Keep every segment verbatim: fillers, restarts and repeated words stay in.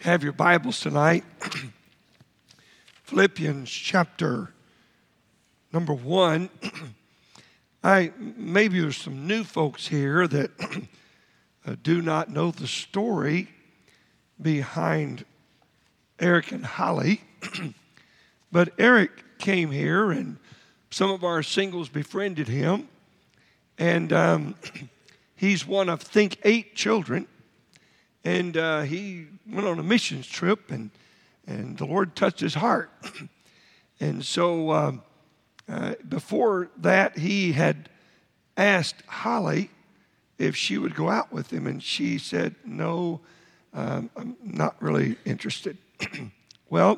have your Bibles tonight, Philippians chapter number one. I maybe there's some new folks here that uh, do not know the story behind Eric and Holly. But Eric came here, and some of our singles befriended him, and um, he's one of, think, eight children. And uh, he went on a missions trip, and and the Lord touched his heart. And so um, uh, before that, he had asked Holly if she would go out with him, and she said, no, um, I'm not really interested. Well,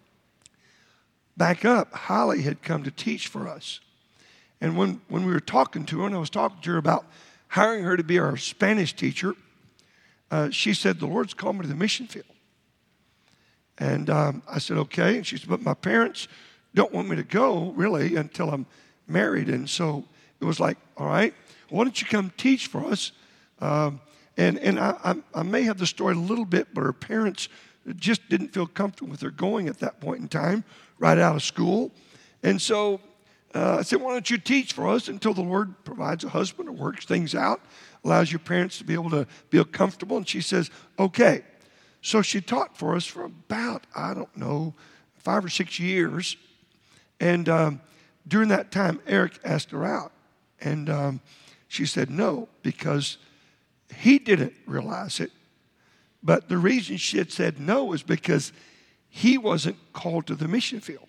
back up, Holly had come to teach for us. And when, when we were talking to her, and I was talking to her about hiring her to be our Spanish teacher, Uh, she said, the Lord's called me to the mission field. And um, I said, okay. And she said, but my parents don't want me to go, really, until I'm married. And so it was like, all right, why don't you come teach for us? Um, and and I, I, I may have the story a little bit, but her parents just didn't feel comfortable with her going at that point in time, right out of school. And so uh, I said, why don't you teach for us until the Lord provides a husband or works things out, allows your parents to be able to feel comfortable. And she says, okay. So she taught for us for about, I don't know, five or six years. And um, during that time, Eric asked her out. And um, she said no, because he didn't realize it. But the reason she had said no is because he wasn't called to the mission field.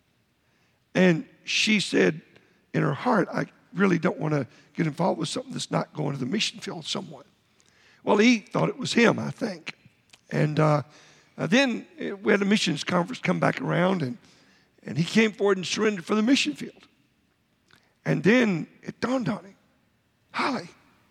And she said in her heart, I really don't want to get involved with something that's not going to the mission field somewhat. Well, he thought it was him, I think. And uh, uh, then we had a missions conference come back around, and, and he came forward and surrendered for the mission field. And then it dawned on him, Holly.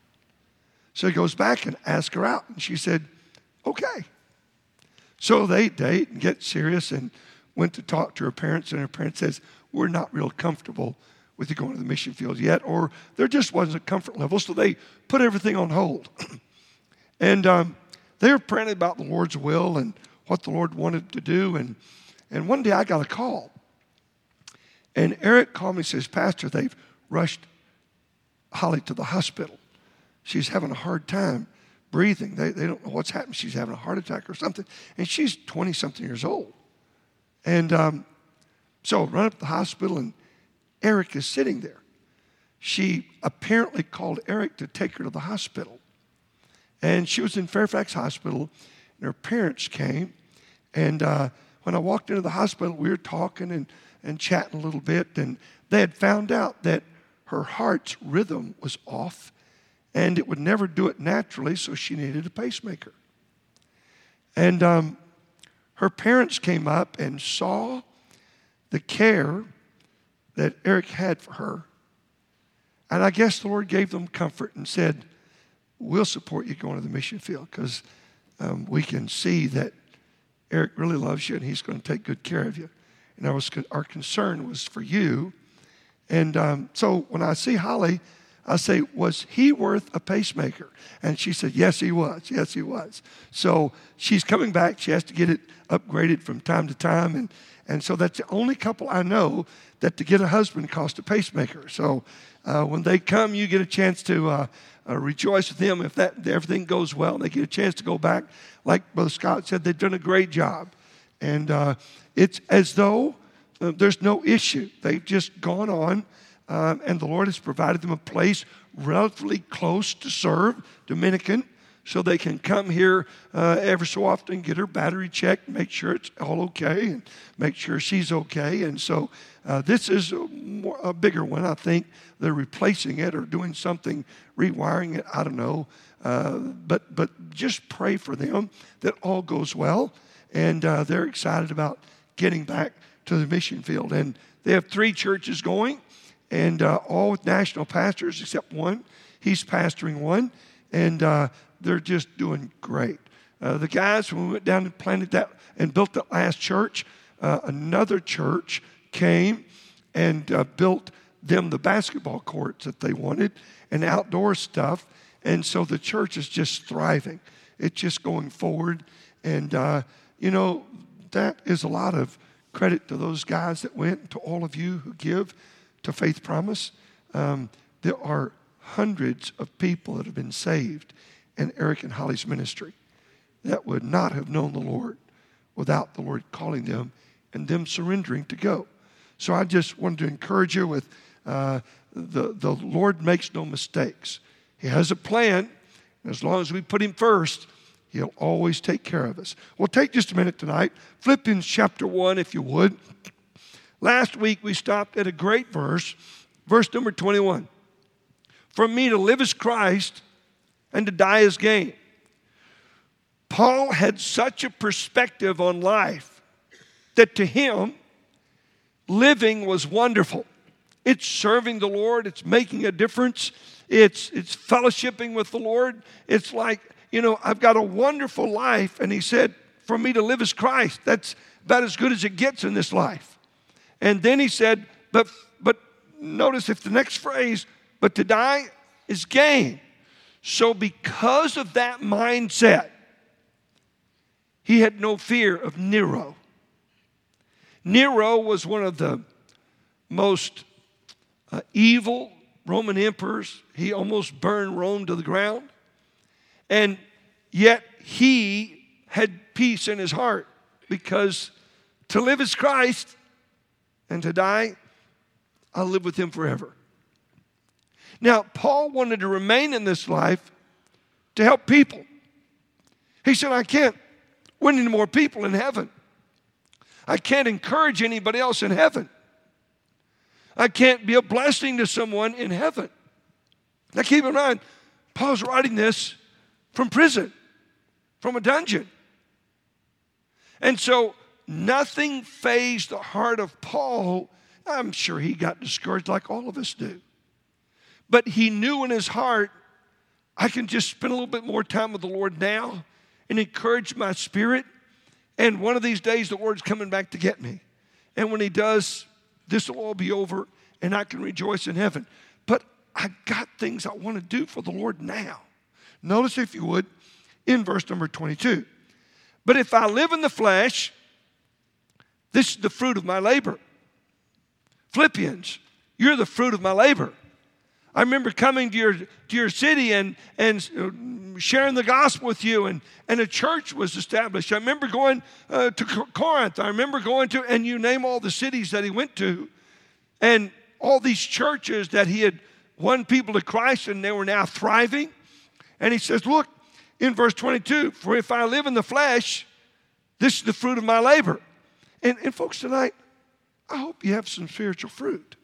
So he goes back and asks her out, and she said, okay. So they date and get serious and went to talk to her parents, and her parents says, we're not real comfortable with you going to the mission field yet, or there just wasn't a comfort level, so they put everything on hold. And um, they were praying about the Lord's will and what the Lord wanted to do, and, and one day I got a call. And Eric called me and says, Pastor, they've rushed Holly to the hospital. She's having a hard time breathing. They, they don't know what's happened. She's having a heart attack or something, and she's twenty-something years old. And um, so I run up to the hospital, and Eric is sitting there. She apparently called Eric to take her to the hospital. And she was in Fairfax Hospital, and her parents came. And uh, when I walked into the hospital, we were talking and, and chatting a little bit. And they had found out that her heart's rhythm was off, and it would never do it naturally, so she needed a pacemaker. And um, her parents came up and saw the care that Eric had for her. And I guess the Lord gave them comfort and said, we'll support you going to the mission field, because um, we can see that Eric really loves you and he's going to take good care of you. And our, our concern was for you. And um, so when I see Holly, I say, was he worth a pacemaker? And she said, yes, he was. Yes, he was. So she's coming back. She has to get it upgraded from time to time. And, and so that's the only couple I know that to get a husband costs a pacemaker. So uh, when they come, you get a chance to uh, uh, rejoice with them if that everything goes well. And they get a chance to go back. Like Brother Scott said, they've done a great job. And uh, it's as though uh, there's no issue. They've just gone on. Um, and the Lord has provided them a place relatively close to serve, Dominican, so they can come here uh, every so often, get her battery checked, make sure it's all okay, and make sure she's okay. And so uh, this is a, more, a bigger one. I think they're replacing it or doing something, rewiring it. I don't know. Uh, but but just pray for them that all goes well. And uh, they're excited about getting back to the mission field. And they have three churches going. And uh, all with national pastors except one. He's pastoring one. And uh, they're just doing great. Uh, the guys, when we went down and planted that and built that last church, uh, another church came and uh, built them the basketball courts that they wanted and outdoor stuff. And so the church is just thriving. It's just going forward. And, uh, you know, that is a lot of credit to those guys that went, to all of you who give to Faith Promise. Um, there are hundreds of people that have been saved in Eric and Holly's ministry that would not have known the Lord without the Lord calling them and them surrendering to go. So I just wanted to encourage you with uh, the, the Lord makes no mistakes. He has a plan. And as long as we put him first, he'll always take care of us. Well, take just a minute tonight. Philippians chapter one, if you would. Last week we stopped at a great verse, verse number twenty-one. For me to live is Christ and to die is gain. Paul had such a perspective on life that to him, living was wonderful. It's serving the Lord. It's making a difference. It's, it's fellowshipping with the Lord. It's like, you know, I've got a wonderful life. And he said, for me to live is Christ. That's about as good as it gets in this life. And then he said, but, but notice if the next phrase, but to die is gain. So because of that mindset, he had no fear of Nero. Nero was one of the most uh, evil Roman emperors. He almost burned Rome to the ground. And yet he had peace in his heart because to live is Christ and to die, I'll live with him forever. Now, Paul wanted to remain in this life to help people. He said, I can't win any more people in heaven. I can't encourage anybody else in heaven. I can't be a blessing to someone in heaven. Now keep in mind, Paul's writing this from prison, from a dungeon. And so nothing fazed the heart of Paul. I'm sure he got discouraged like all of us do. But he knew in his heart, I can just spend a little bit more time with the Lord now and encourage my spirit. And one of these days, the Lord's coming back to get me. And when he does, this will all be over and I can rejoice in heaven. But I got things I want to do for the Lord now. Notice, if you would, in verse number twenty-two. But if I live in the flesh, this is the fruit of my labor. Philippians, you're the fruit of my labor. I remember coming to your, to your city and, and sharing the gospel with you, and, and a church was established. I remember going uh, to Corinth. I remember going to, and you name all the cities that he went to, and all these churches that he had won people to Christ, and they were now thriving. And he says, look, in verse twenty-two, for if I live in the flesh, this is the fruit of my labor. And, and folks, tonight, I hope you have some spiritual fruit.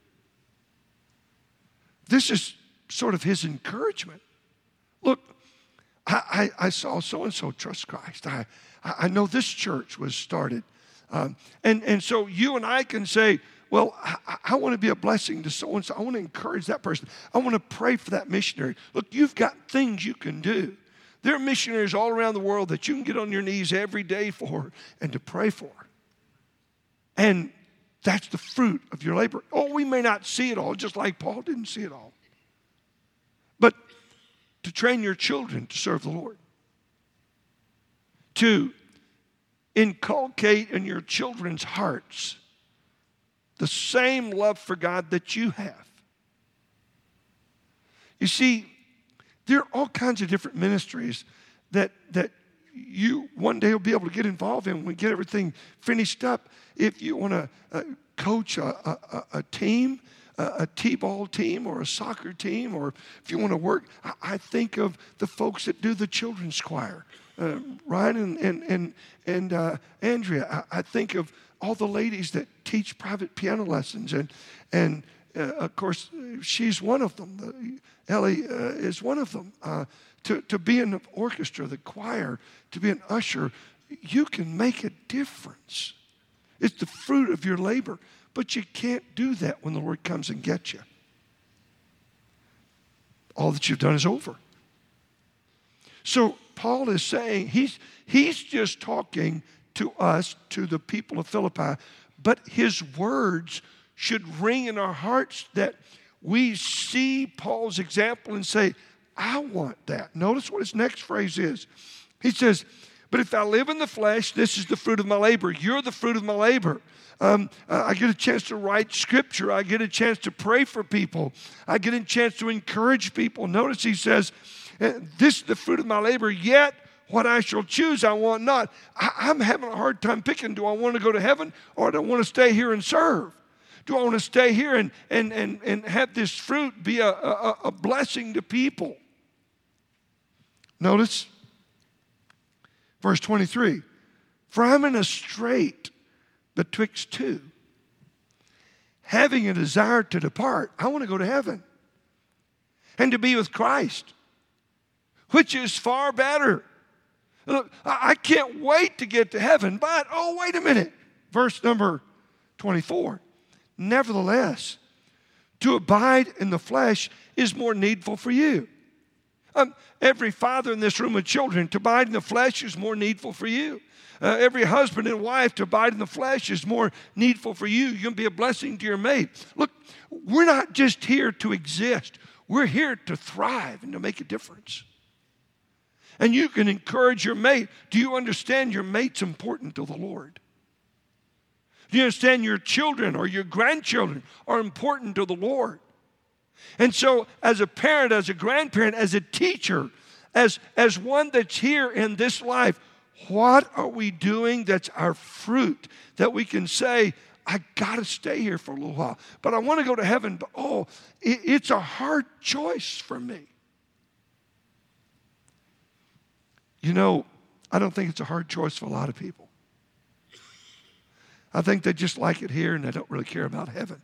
This is sort of his encouragement. Look, I, I, I saw so-and-so trust Christ. I, I know this church was started. Um, and, and so you and I can say, well, I, I want to be a blessing to so-and-so. I want to encourage that person. I want to pray for that missionary. Look, you've got things you can do. There are missionaries all around the world that you can get on your knees every day for and to pray for. And that's the fruit of your labor. Oh, we may not see it all, just like Paul didn't see it all. But to train your children to serve the Lord. To inculcate in your children's hearts the same love for God that you have. You see, there are all kinds of different ministries that, that you one day will be able to get involved in when we get everything finished up. If you want to uh, coach a, a, a team, a, a t-ball team or a soccer team, or if you want to work, I, I think of the folks that do the children's choir, uh, Ryan and, and, and, and uh, Andrea. I, I think of all the ladies that teach private piano lessons, and, and uh, of course, she's one of them. Ellie uh, is one of them. Uh, to, to be in the orchestra, the choir, to be an usher, you can make a difference. It's the fruit of your labor. But you can't do that when the Lord comes and gets you. All that you've done is over. So Paul is saying, he's, he's just talking to us, to the people of Philippi, but his words should ring in our hearts that we see Paul's example and say, I want that. Notice what his next phrase is. He says, But if I live in the flesh, this is the fruit of my labor. You're the fruit of my labor. Um, I get a chance to write scripture. I get a chance to pray for people. I get a chance to encourage people. Notice he says, this is the fruit of my labor, yet what I shall choose I want not. I, I'm having a hard time picking. Do I want to go to heaven or do I want to stay here and serve? Do I want to stay here and, and, and, and have this fruit be a, a, a blessing to people? Notice verse twenty-three. For I'm in a strait betwixt two, having a desire to depart. I want to go to heaven and to be with Christ, which is far better. Look, I can't wait to get to heaven, but, oh, wait a minute. Verse number twenty-four. Nevertheless, to abide in the flesh is more needful for you. Um, every father in this room with children, to abide in the flesh is more needful for you. Uh, every husband and wife, to abide in the flesh is more needful for you. You're going to be a blessing to your mate. Look, we're not just here to exist. We're here to thrive and to make a difference. And you can encourage your mate. Do you understand your mate's important to the Lord? Do you understand your children or your grandchildren are important to the Lord? And so as a parent, as a grandparent, as a teacher, as, as one that's here in this life, what are we doing that's our fruit that we can say, I got to stay here for a little while, but I want to go to heaven, but oh, it, it's a hard choice for me. You know, I don't think it's a hard choice for a lot of people. I think they just like it here and they don't really care about heaven.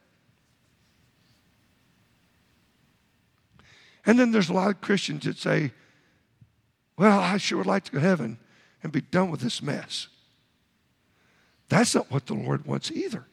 And then there's a lot of Christians that say, well, I sure would like to go to heaven and be done with this mess. That's not what the Lord wants either.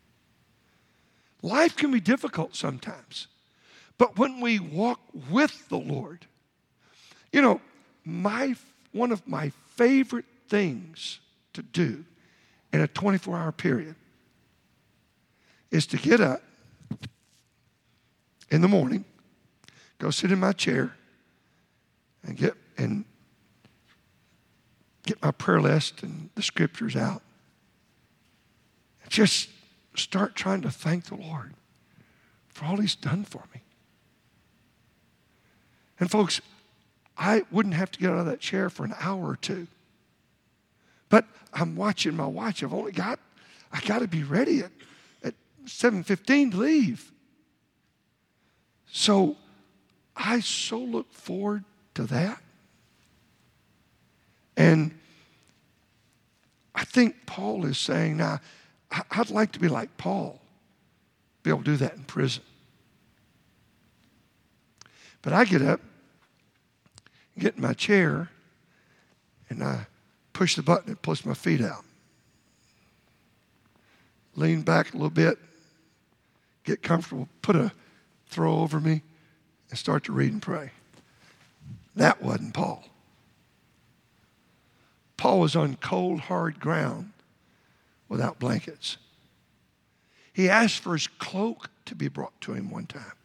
Life can be difficult sometimes. But when we walk with the Lord, you know, my one of my favorite things to do in a twenty-four hour period is to get up in the morning, go sit in my chair, and get and get my prayer list and the scriptures out. And just start trying to thank the Lord for all He's done for me. And folks, I wouldn't have to get out of that chair for an hour or two. But I'm watching my watch. I've only got, I got to be ready at, at seven fifteen to leave. So I so look forward to that. And I think Paul is saying, now, I'd like to be like Paul, be able to do that in prison. But I get up, get in my chair, and I push the button and push my feet out. Lean back a little bit, get comfortable, put a throw over me, and start to read and pray. That wasn't Paul. Paul was on cold, hard ground without blankets. He asked for his cloak to be brought to him one time.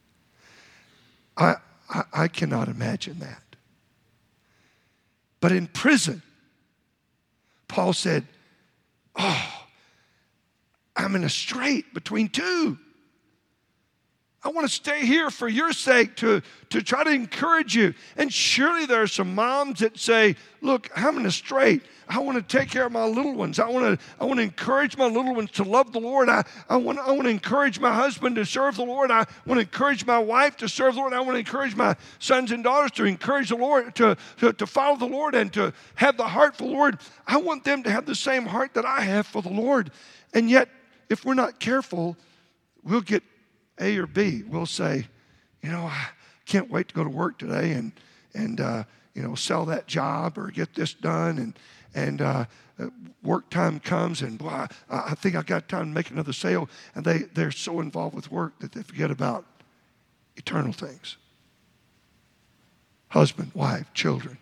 I, I, I cannot imagine that. But in prison, Paul said, oh, I'm in a strait between two. I want to stay here for your sake to, to try to encourage you. And surely there are some moms that say, look, I'm in a strait. I want to take care of my little ones. I want to, I want to encourage my little ones to love the Lord. I, I, want, I want to encourage my husband to serve the Lord. I want to encourage my wife to serve the Lord. I want to encourage my sons and daughters to encourage the Lord, to, to, to follow the Lord and to have the heart for the Lord. I want them to have the same heart that I have for the Lord. And yet, if we're not careful, we'll get A or B. We'll say, you know, I can't wait to go to work today and, and uh, you know, sell that job or get this done. And, and uh, work time comes and, boy, I, I think I got time to make another sale. And they, they're so involved with work that they forget about eternal things. Husband, wife, children.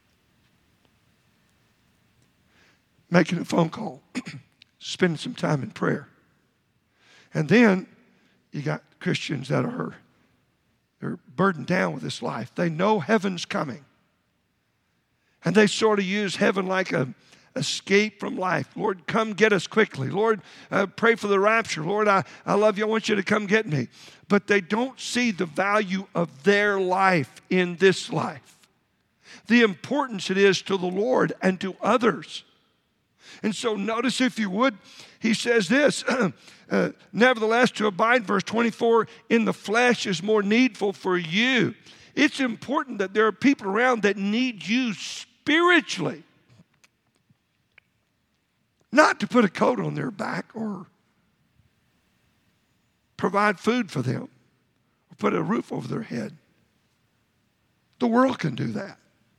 Making a phone call. Spending some time in prayer. And then you got Christians that are they're burdened down with this life. They know heaven's coming. And they sort of use heaven like a escape from life. Lord, come get us quickly. Lord, uh, pray for the rapture. Lord, I, I love you. I want you to come get me. But they don't see the value of their life in this life, the importance it is to the Lord and to others. And so notice, if you would, he says this, uh, nevertheless, to abide, verse twenty-four, in the flesh is more needful for you. It's important that there are people around that need you spiritually. Not to put a coat on their back or provide food for them or put a roof over their head. The world can do that.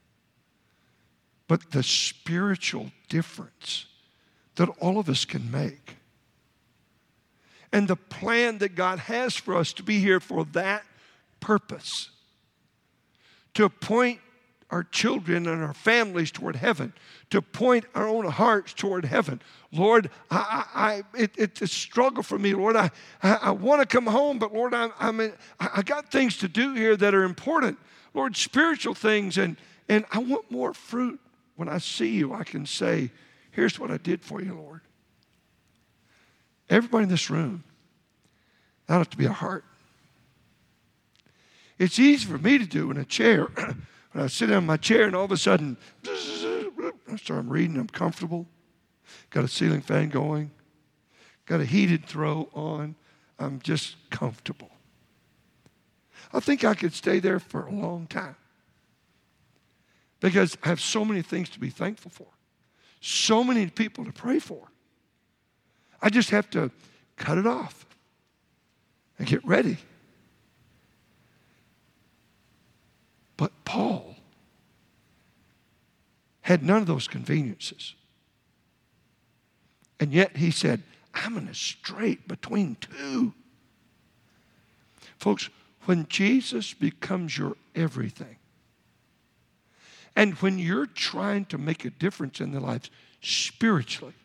But the spiritual difference that all of us can make, and the plan that God has for us to be here for that purpose, to point our children and our families toward heaven, to point our own hearts toward heaven. Lord, I, I, it, it's a struggle for me. Lord, I, I, I want to come home, but Lord, I'm, I'm in, I got things to do here that are important. Lord, spiritual things, and, and I want more fruit. When I see you, I can say, here's what I did for you, Lord. Everybody in this room, that ought to be a heart. It's easy for me to do in a chair. When I sit down in my chair and all of a sudden, I start reading, I'm comfortable. Got a ceiling fan going. Got a heated throw on. I'm just comfortable. I think I could stay there for a long time, because I have so many things to be thankful for. So many people to pray for. I just have to cut it off and get ready. But Paul had none of those conveniences. And yet he said, I'm in a strait between two. Folks, when Jesus becomes your everything, and when you're trying to make a difference in their lives spiritually,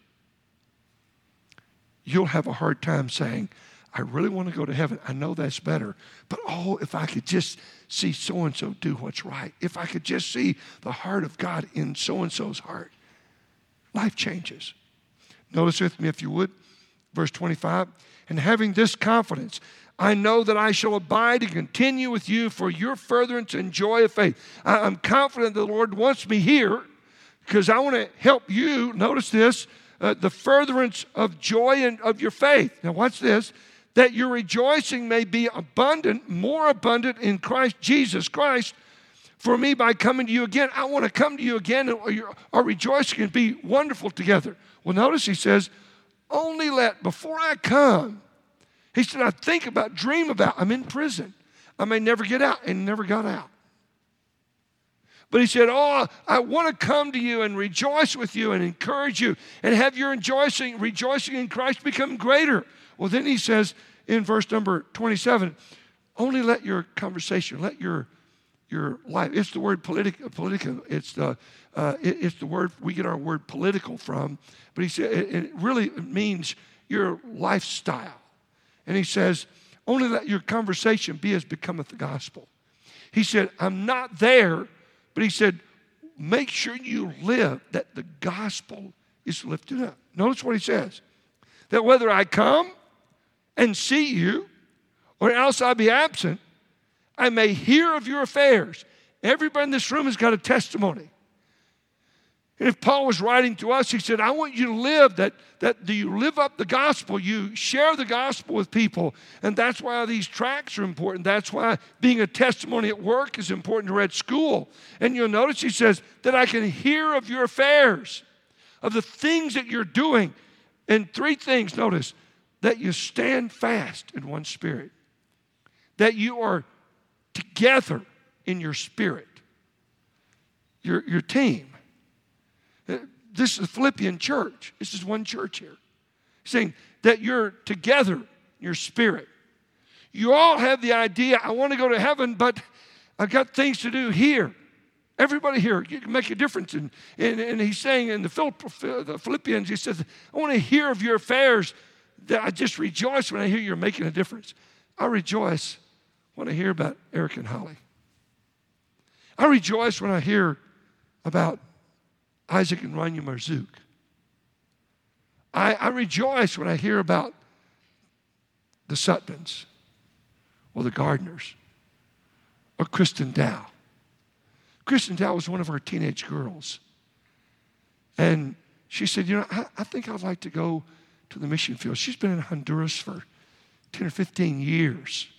you'll have a hard time saying, I really want to go to heaven. I know that's better. But oh, if I could just see so-and-so do what's right. If I could just see the heart of God in so-and-so's heart. Life changes. Notice with me, if you would, verse twenty-five. And having this confidence, I know that I shall abide and continue with you for your furtherance and joy of faith. I'm confident the Lord wants me here because I want to help you. Notice this, uh, the furtherance of joy and of your faith. Now watch this. That your rejoicing may be abundant, more abundant in Christ Jesus Christ. For me, by coming to you again, I want to come to you again, and our rejoicing can be wonderful together. Well, notice he says, only let, before I come, he said, I think about, dream about, I'm in prison. I may never get out, and never got out. But he said, oh, I want to come to you and rejoice with you and encourage you and have your rejoicing, rejoicing in Christ become greater. Well, then he says in verse number twenty-seven, only let your conversation, let your your life, it's the word politic, political, it's the, uh, it, it's the word, we get our word political from, but he said, it, it really means your lifestyle. And he says, only let your conversation be as becometh the gospel. He said, I'm not there, but he said, make sure you live that the gospel is lifted up. Notice what he says, that whether I come and see you, or else I be absent, I may hear of your affairs. Everybody in this room has got a testimony. And if Paul was writing to us, he said, I want you to live that, that do you live up the gospel? You share the gospel with people. And that's why these tracts are important. That's why being a testimony at work is important, or at school. And you'll notice he says that I can hear of your affairs, of the things that you're doing. And three things, notice, that you stand fast in one spirit, that you are together in your spirit, your, your team. This is the Philippian church. This is one church here. Saying that you're together in your spirit. You all have the idea, I want to go to heaven, but I've got things to do here. Everybody here, you can make a difference. And, and, and he's saying in the Philippians, he says, I want to hear of your affairs. That I just rejoice when I hear you're making a difference. I rejoice when I hear about Eric and Holly. I rejoice when I hear about Isaac and Rania Marzouk. I, I rejoice when I hear about the Sutmans or the Gardners or Kristen Dow. Kristen Dow was one of our teenage girls. And she said, you know, I, I think I'd like to go to the mission field. She's been in Honduras for ten or fifteen years.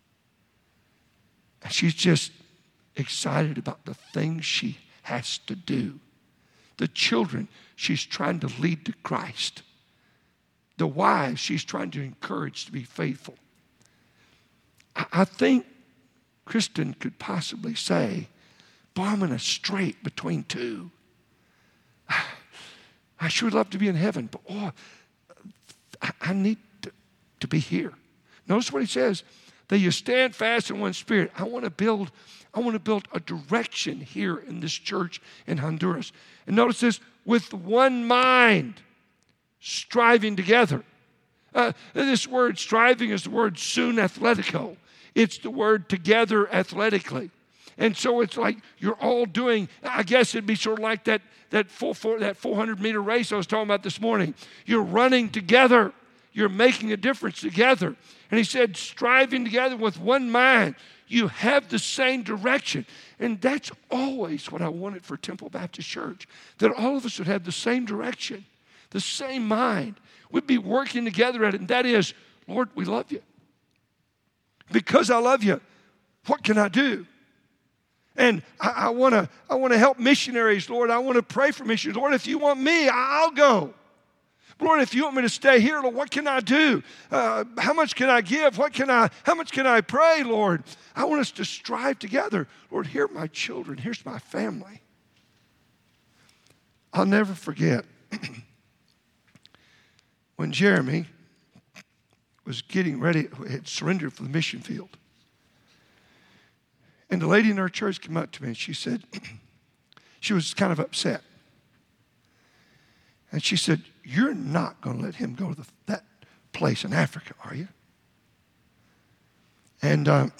And she's just excited about the things she has to do. The children she's trying to lead to Christ. The wives she's trying to encourage to be faithful. I, I think Kristen could possibly say, boy, I'm in a strait between two. I sure would love to be in heaven, but oh, I, I need to, to be here. Notice what he says, that you stand fast in one spirit. I want to build, I want to build a direction here in this church in Honduras. And notice this, with one mind, striving together. Uh, this word striving is the word sun athletico. It's the word together athletically. And so it's like you're all doing, I guess it'd be sort of like that, that, full, four, that four hundred meter race I was talking about this morning. You're running together. You're making a difference together. And he said, striving together with one mind. You have the same direction. And that's always what I wanted for Temple Baptist Church, that all of us would have the same direction, the same mind. We'd be working together at it. And that is, Lord, we love you. Because I love you, what can I do? And I, I want to I want to help missionaries, Lord. I want to pray for missionaries. Lord, if you want me, I'll go. Lord, if you want me to stay here, Lord, what can I do? Uh, how much can I give? What can I, how much can I pray, Lord? I want us to strive together. Lord, here are my children. Here's my family. I'll never forget when Jeremy was getting ready, had surrendered for the mission field. And the lady in our church came up to me and she said, she was kind of upset. And she said, you're not going to let him go to the, that place in Africa, are you? And um,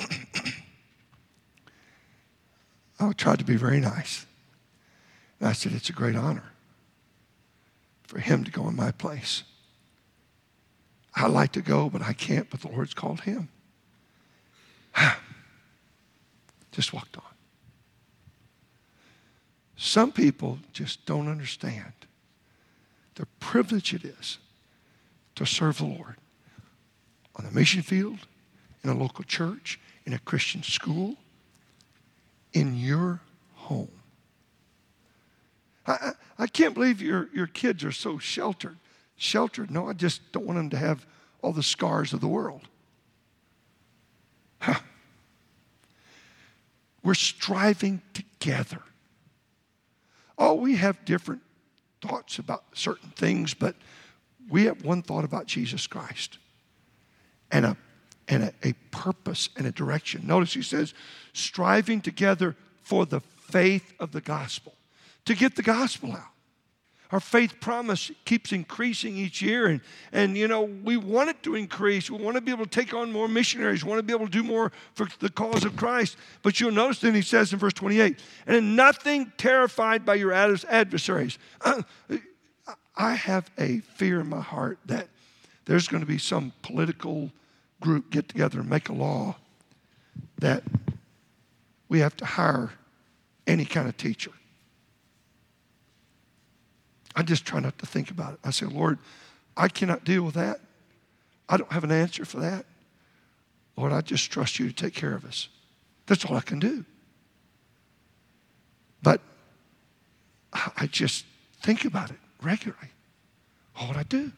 I tried to be very nice. And I said, it's a great honor for him to go in my place. I'd like to go, but I can't, but the Lord's called him. Just walked on. Some people just don't understand the privilege it is to serve the Lord on the mission field, in a local church, in a Christian school, in your home. I, I, I can't believe your, your kids are so sheltered. Sheltered? No, I just don't want them to have all the scars of the world. Huh. We're striving together. Oh, we have different thoughts about certain things, but we have one thought about Jesus Christ and a and a, a purpose and a direction. Notice he says, striving together for the faith of the gospel, to get the gospel out. Our faith promise keeps increasing each year, and, and you know, we want it to increase. We want to be able to take on more missionaries. We want to be able to do more for the cause of Christ. But you'll notice then he says in verse twenty-eight, and in nothing terrified by your adversaries. Uh, I have a fear in my heart that there's going to be some political group get together and make a law that we have to hire any kind of teacher. I just try not to think about it. I say, Lord, I cannot deal with that. I don't have an answer for that. Lord, I just trust you to take care of us. That's all I can do. But I just think about it regularly. What would I do?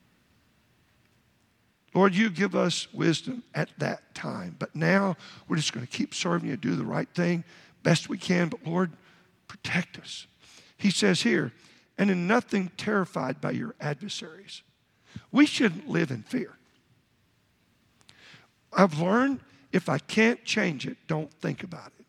Lord, you give us wisdom at that time. But now we're just going to keep serving you, do the right thing best we can. But Lord, protect us. He says here, and in nothing terrified by your adversaries. We shouldn't live in fear. I've learned if I can't change it, don't think about it.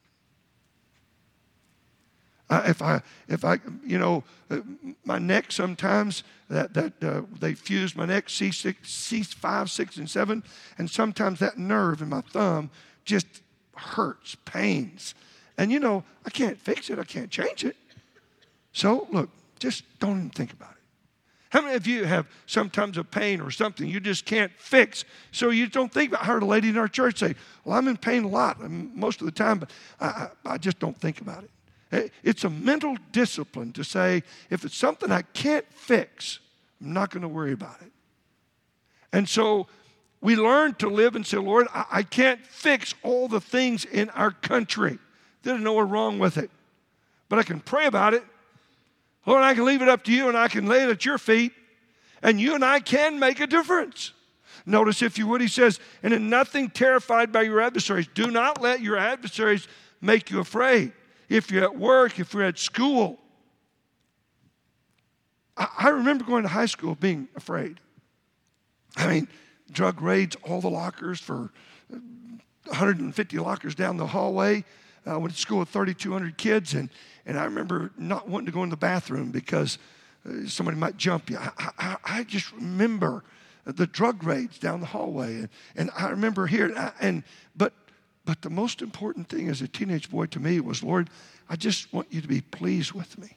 Uh, if I, if I, you know, uh, my neck sometimes, that, that uh, they fuse my neck, C six, C five, six, and seven, and sometimes that nerve in my thumb just hurts, pains. And, you know, I can't fix it. I can't change it. So, look, just don't even think about it. How many of you have sometimes a pain or something you just can't fix? So you don't think about it. I heard a lady in our church say, well, I'm in pain a lot most of the time, but I, I, I just don't think about it. It's a mental discipline to say, if it's something I can't fix, I'm not going to worry about it. And so we learn to live and say, Lord, I, I can't fix all the things in our country that I know are wrong with it, but I can pray about it. Lord, I can leave it up to you and I can lay it at your feet, and you and I can make a difference. Notice, if you would, he says, and in nothing terrified by your adversaries. Do not let your adversaries make you afraid. If you're at work, if you're at school. I, I remember going to high school being afraid. I mean, drug raids, all the lockers for one hundred fifty lockers down the hallway. I went to school with thirty-two hundred kids, and, and I remember not wanting to go in the bathroom because uh, somebody might jump you. I, I, I just remember the drug raids down the hallway, and, and I remember here, and, and but but the most important thing as a teenage boy to me was, Lord, I just want you to be pleased with me.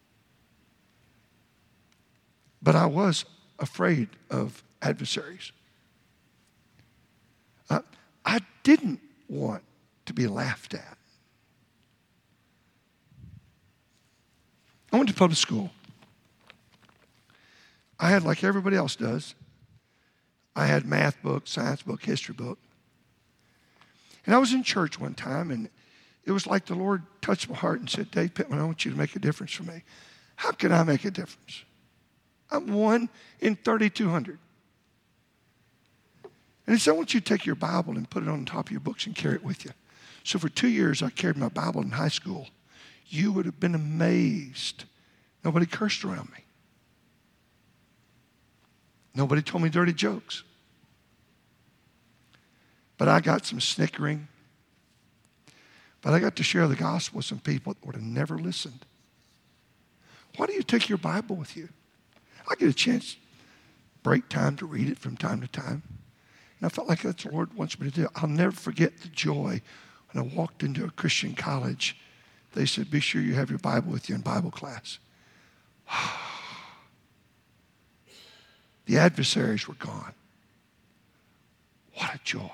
But I was afraid of adversaries. Uh, I didn't want to be laughed at. I went to public school. I had, like everybody else does, I had math book, science book, history book. And I was in church one time, and it was like the Lord touched my heart and said, Dave Pittman, I want you to make a difference for me. How can I make a difference? I'm one in thirty-two hundred. And he said, I want you to take your Bible and put it on top of your books and carry it with you. So for two years, I carried my Bible in high school. You would have been amazed. Nobody cursed around me. Nobody told me dirty jokes. But I got some snickering. But I got to share the gospel with some people that would have never listened. Why do you take your Bible with you? I get a chance, break time to read it from time to time. And I felt like that's what the Lord wants me to do. I'll never forget the joy when I walked into a Christian college. They said, be sure you have your Bible with you in Bible class. The adversaries were gone. What a joy.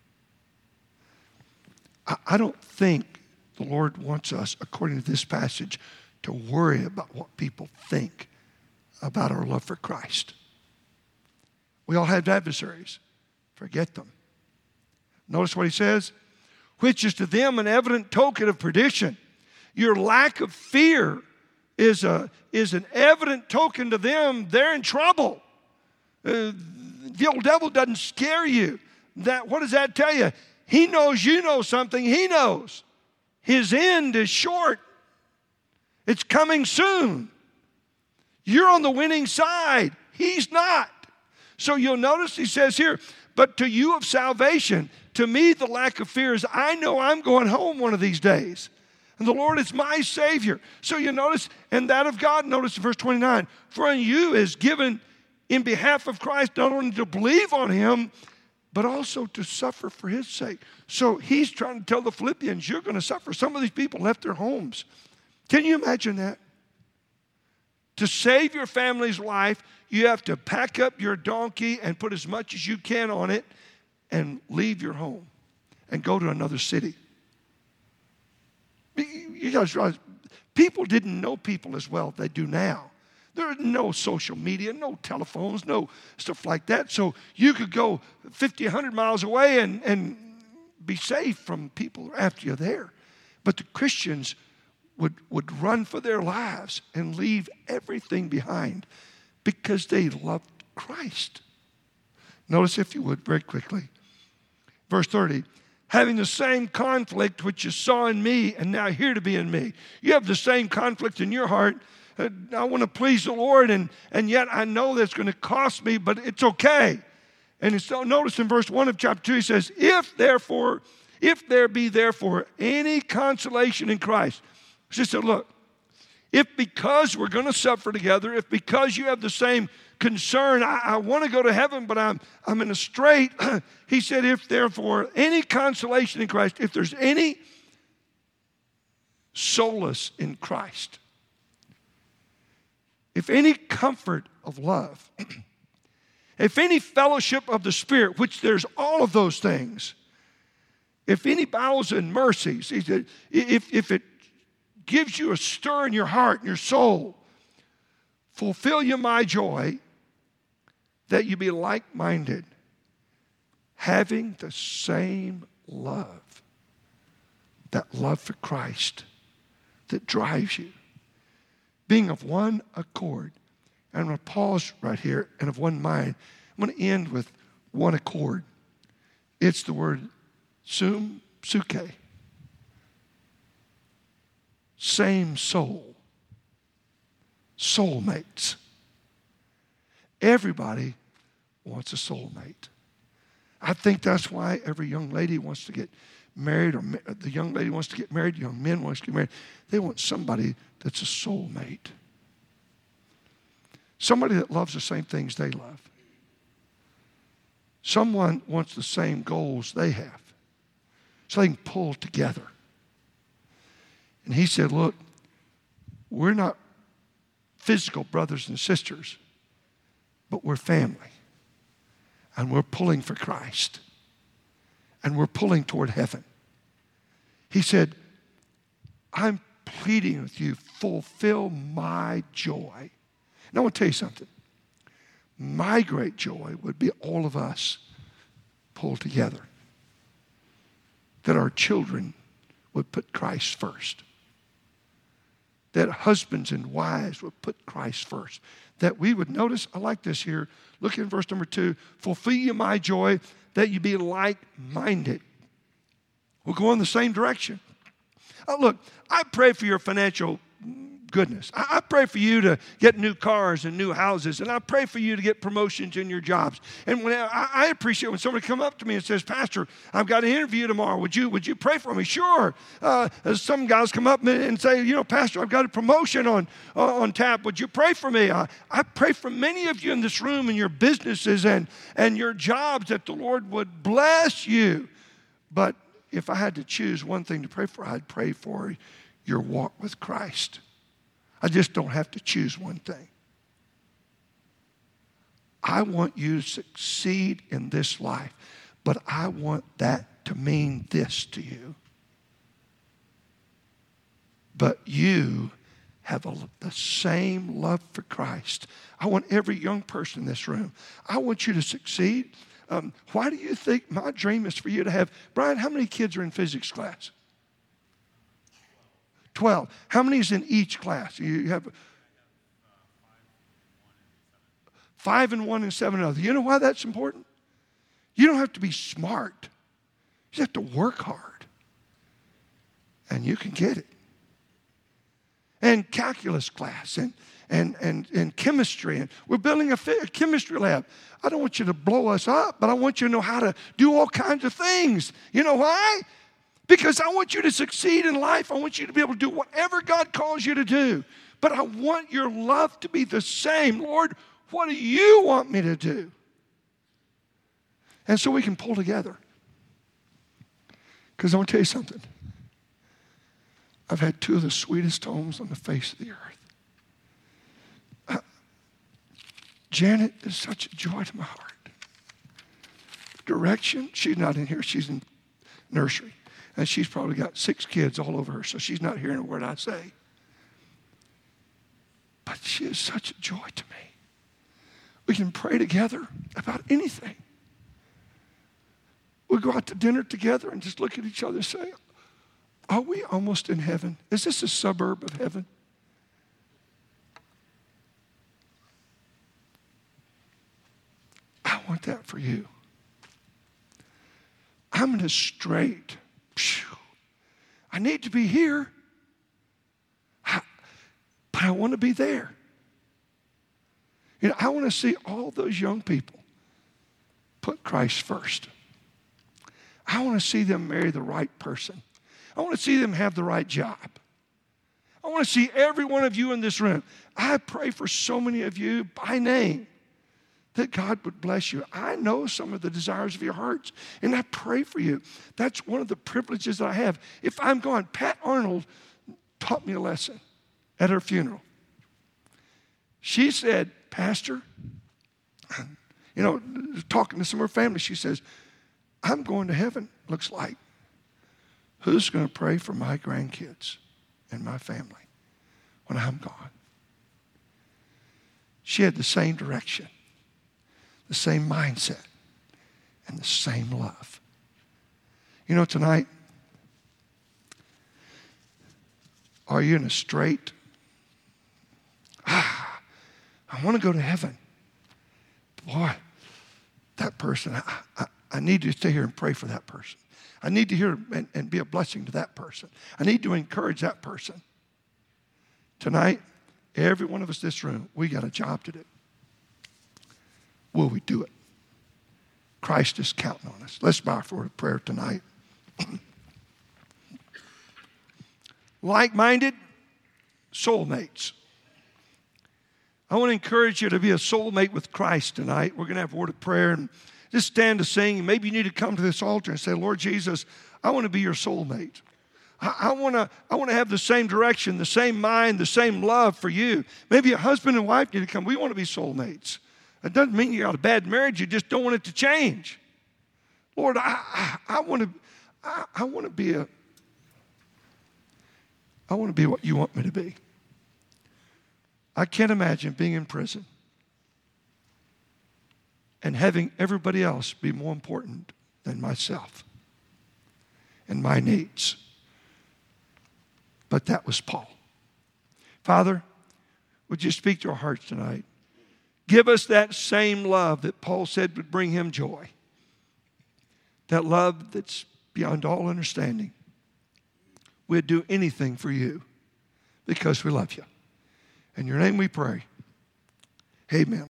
I, I don't think the Lord wants us, according to this passage, to worry about what people think about our love for Christ. We all have adversaries. Forget them. Notice what he says, which is to them an evident token of perdition. Your lack of fear is, a, is an evident token to them they're in trouble. Uh, the old devil doesn't scare you. That, what does that tell you? He knows you know something he knows. His end is short. It's coming soon. You're on the winning side. He's not. So you'll notice he says here, but to you of salvation, to me the lack of fear is I know I'm going home one of these days. And the Lord is my Savior. So you notice, and that of God, notice in verse twenty-nine, for in you is given in behalf of Christ not only to believe on him, but also to suffer for his sake. So he's trying to tell the Philippians, you're going to suffer. Some of these people left their homes. Can you imagine that? To save your family's life, you have to pack up your donkey and put as much as you can on it and leave your home and go to another city. You guys realize, people didn't know people as well as they do now. There was no social media, no telephones, no stuff like that. So you could go fifty, one hundred miles away and, and be safe from people after you're there. But the Christians would, would run for their lives and leave everything behind because they loved Christ. Notice, if you would, very quickly. Verse thirty, having the same conflict which you saw in me and now here to be in me. You have the same conflict in your heart. I want to please the Lord, and, and yet I know that's going to cost me, but it's okay. And it's, so notice in verse one of chapter two, he says, if therefore, if there be therefore any consolation in Christ. She said, look, if because we're going to suffer together, if because you have the same concern, I, I want to go to heaven, but I'm, I'm in a strait. He said, if therefore any consolation in Christ, if there's any solace in Christ, if any comfort of love, if any fellowship of the Spirit, which there's all of those things, if any bowels and mercies, he said, if, if it gives you a stir in your heart and your soul, fulfill you my joy, that you be like-minded, having the same love, that love for Christ that drives you, being of one accord. And I'm going to pause right here, and of one mind. I'm going to end with one accord. It's the word sum suke. Same soul. Soulmates. Everybody wants a soulmate. I think that's why every young lady wants to get married, or the young lady wants to get married, young men wants to get married. They want somebody that's a soulmate. Somebody that loves the same things they love. Someone wants the same goals they have, so they can pull together. And he said, look, we're not physical brothers and sisters, but we're family. And we're pulling for Christ. And we're pulling toward heaven. He said, I'm pleading with you, fulfill my joy. Now I want to tell you something. My great joy would be all of us pulled together. That our children would put Christ first. That husbands and wives would put Christ first. That we would notice, I like this here, look in verse number two, fulfill you my joy, that you be like-minded. We'll go in the same direction. Oh, look, I pray for your financial goodness. I, I pray for you to get new cars and new houses, and I pray for you to get promotions in your jobs. And when I, I appreciate when somebody come up to me and says, Pastor, I've got an interview tomorrow. Would you, would you pray for me? Sure. Uh, some guys come up and say, you know, Pastor, I've got a promotion on, uh, on tap. Would you pray for me? I, I pray for many of you in this room and your businesses and, and your jobs that the Lord would bless you. But if I had to choose one thing to pray for, I'd pray for your walk with Christ. I just don't have to choose one thing. I want you to succeed in this life, but I want that to mean this to you. But you have a, the same love for Christ. I want every young person in this room, I want you to succeed. Um, why do you think my dream is for you to have, Brian, how many kids are in physics class? twelve. How many is in each class? You have five and one and seven and other. You know why that's important? You don't have to be smart. You just have to work hard. And you can get it. And calculus class and, and, and, and chemistry. And we're building a, a chemistry lab. I don't want you to blow us up, but I want you to know how to do all kinds of things. You know why? Because I want you to succeed in life. I want you to be able to do whatever God calls you to do. But I want your love to be the same. Lord, what do you want me to do? And so we can pull together. Because I want to tell you something. I've had two of the sweetest homes on the face of the earth. Uh, Janet is such a joy to my heart. Direction, she's not in here. She's in nursery. And she's probably got six kids all over her, so she's not hearing a word I say. But she is such a joy to me. We can pray together about anything. We go out to dinner together and just look at each other and say, are we almost in heaven? Is this a suburb of heaven? I want that for you. I'm in a straight. I need to be here, but I want to be there. You know, I want to see all those young people put Christ first. I want to see them marry the right person. I want to see them have the right job. I want to see every one of you in this room. I pray for so many of you by name that God would bless you. I know some of the desires of your hearts, and I pray for you. That's one of the privileges that I have. If I'm gone, Pat Arnold taught me a lesson at her funeral. She said, Pastor, you know, talking to some of her family, she says, I'm going to heaven, looks like. Who's going to pray for my grandkids and my family when I'm gone? She had the same direction, the same mindset, and the same love. You know, tonight, are you in a straight, ah, I want to go to heaven. Boy, that person, I, I, I need to stay here and pray for that person. I need to hear and, and be a blessing to that person. I need to encourage that person. Tonight, every one of us in this room, we got a job to do. Will we do it? Christ is counting on us. Let's bow for a prayer tonight. Like-minded soulmates. I want to encourage you to be a soulmate with Christ tonight. We're going to have a word of prayer and just stand to sing. Maybe you need to come to this altar and say, Lord Jesus, I want to be your soulmate. I, I want to I want to have the same direction, the same mind, the same love for you. Maybe a husband and wife need to come. We want to be soulmates. It doesn't mean you got a bad marriage. You just don't want it to change. Lord, I, I, I want to I, I want to be a I want to be what you want me to be. I can't imagine being in prison and having everybody else be more important than myself and my needs. But that was Paul. Father, would you speak to our hearts tonight? Give us that same love that Paul said would bring him joy. That love that's beyond all understanding. We'd do anything for you because we love you. In your name we pray. Amen.